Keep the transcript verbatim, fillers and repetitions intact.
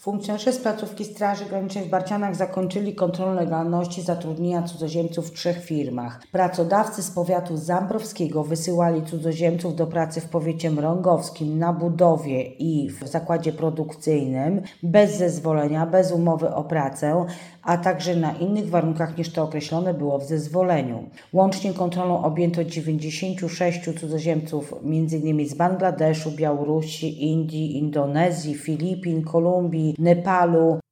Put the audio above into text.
Funkcjonariusze z placówki Straży Granicznej w Barcianach zakończyli kontrolę legalności zatrudnienia cudzoziemców w trzech firmach. Pracodawcy z powiatu zambrowskiego wysyłali cudzoziemców do pracy w powiecie mrągowskim, na budowie i w zakładzie produkcyjnym bez zezwolenia, bez umowy o pracę, a także na innych warunkach niż to określone było w zezwoleniu. Łącznie kontrolą objęto dziewięćdziesięciu sześciu cudzoziemców m.in. z Bangladeszu, Białorusi, Indii, Indonezji, Filipin, Kolumbii, Nepalu,